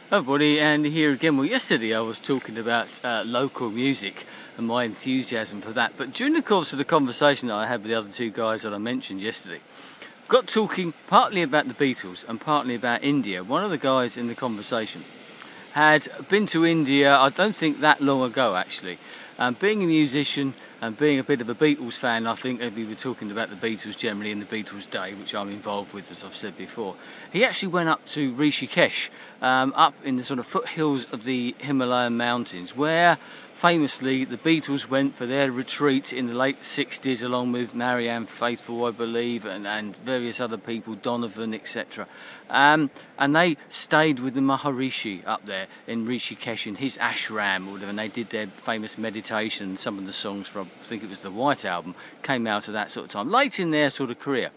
Hi buddy, and here again. Well, yesterday I was talking about local music and my enthusiasm for that, but during the course of the conversation that I had with the other two guys that I mentioned yesterday, got talking partly about the Beatles and partly about India. One of the guys in the conversation had been to India, I don't think that long ago actually. Being a musician and being a bit of a Beatles fan, I think if we were talking about the Beatles generally in the Beatles Day, which I'm involved with as I've said before, he actually went up to Rishikesh, up in the sort of foothills of the Himalayan mountains, where famously the Beatles went for their retreat in the late 60s along with Marianne Faithfull, I believe, and various other people, Donovan, etc. And they stayed with the Maharishi up there in Rishikesh in his ashram or whatever, and they did their famous meditation. Some of the songs from, I think it was the White Album, came out of that sort of time, late in their sort of career.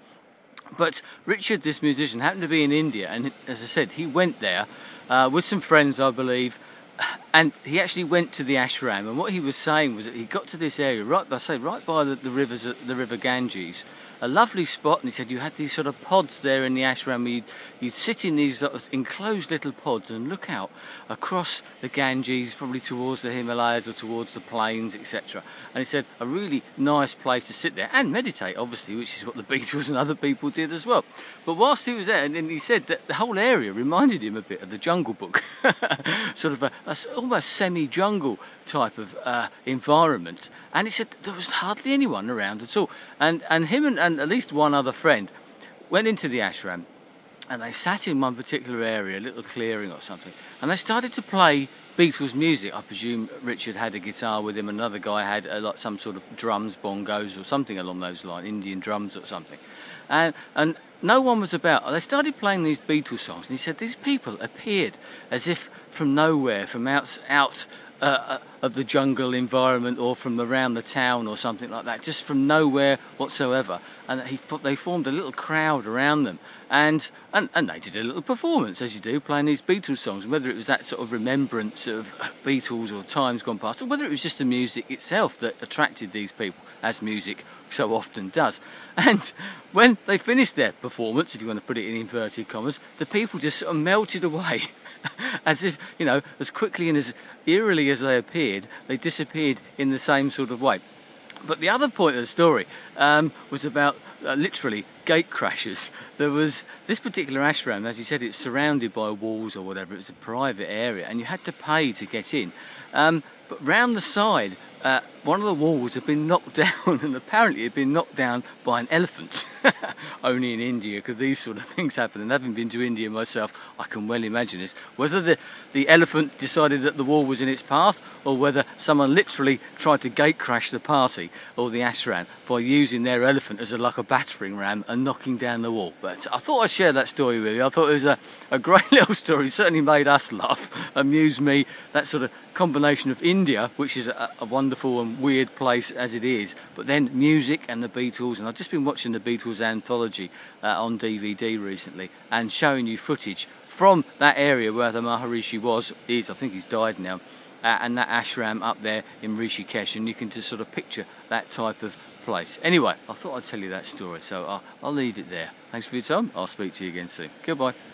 But Richard, this musician, happened to be in India, and as I said, he went there with some friends, I believe, and he actually went to the ashram. And what he was saying was that he got to this area, right by the river Ganges, a lovely spot. And he said you had these sort of pods there in the ashram where you'd sit in these sort of enclosed little pods and look out across the Ganges, probably towards the Himalayas or towards the plains, etc. And he said a really nice place to sit there and meditate, obviously, which is what the Beatles and other people did as well. But whilst he was there, and he said that the whole area reminded him a bit of the Jungle Book, sort of a almost semi-jungle type of environment. And he said there was hardly anyone around at all. And him and at least one other friend went into the ashram, and they sat in one particular area, a little clearing or something, and they started to play Beatles music. I presume Richard had a guitar with him, another guy had like some sort of drums, bongos or something along those lines, Indian drums or something. And no one was about. They started playing these Beatles songs, and he said these people appeared as if from nowhere, from out of the jungle environment or from around the town or something like that, just from nowhere whatsoever. And they formed a little crowd around them, and they did a little performance, as you do, playing these Beatles songs. And whether it was that sort of remembrance of Beatles or times gone past, or whether it was just the music itself that attracted these people, as music so often does. And when they finished their performance, if you want to put it in inverted commas, the people just sort of melted away. As if, as quickly and as eerily as they appeared, they disappeared in the same sort of way. But the other point of the story was about literally gate crashers. There was this particular ashram, as he said, it's surrounded by walls or whatever. It was a private area, and you had to pay to get in. But round the side, one of the walls had been knocked down, and apparently it had been knocked down by an elephant. Only in India, because these sort of things happen, and having been to India myself, I can well imagine this. Whether the elephant decided that the wall was in its path, or whether someone literally tried to gate crash the party or the ashram by using their elephant as like a battering ram and knocking down the wall. But I thought I'd share that story with you. I thought it was a great little story. It certainly made us laugh, amused me. That sort of combination of India, which is a wonderful and weird place as it is, but then music and the Beatles. And I've just been watching the Beatles anthology on DVD recently, and showing you footage from that area where the Maharishi I think he's died now, and that ashram up there in Rishikesh, and you can just sort of picture that type of place. Anyway, I thought I'd tell you that story, so I'll leave it there. Thanks for your time. I'll speak to you again soon. Goodbye.